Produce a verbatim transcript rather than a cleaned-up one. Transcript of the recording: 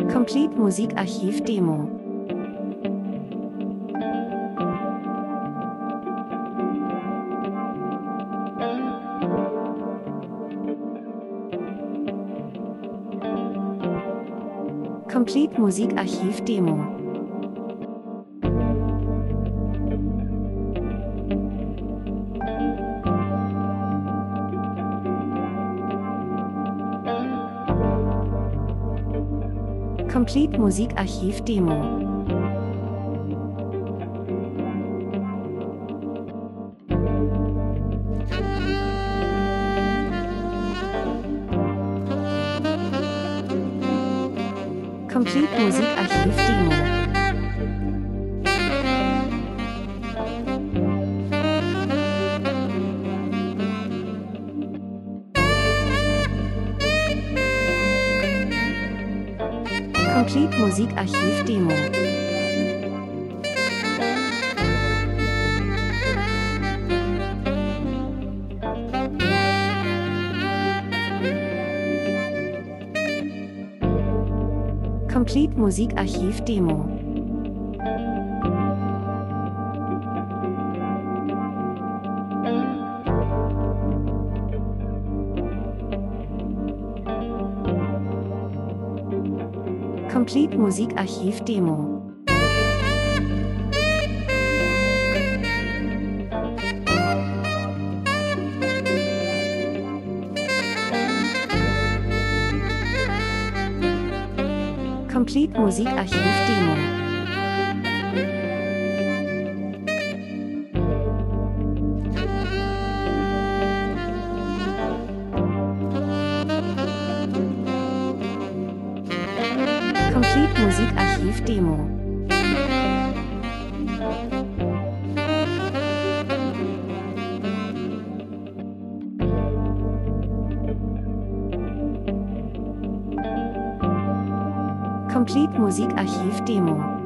Complete Musikarchiv Demo. Complete Musikarchiv Demo. Complete Musikarchiv Demo. Complete Musikarchiv Demo. Complete Musikarchiv Demo. Complete Musikarchiv Demo. Complete Musikarchiv Demo. Complete Musikarchiv Demo. Complete Musikarchiv Demo. Complete Musikarchiv Demo.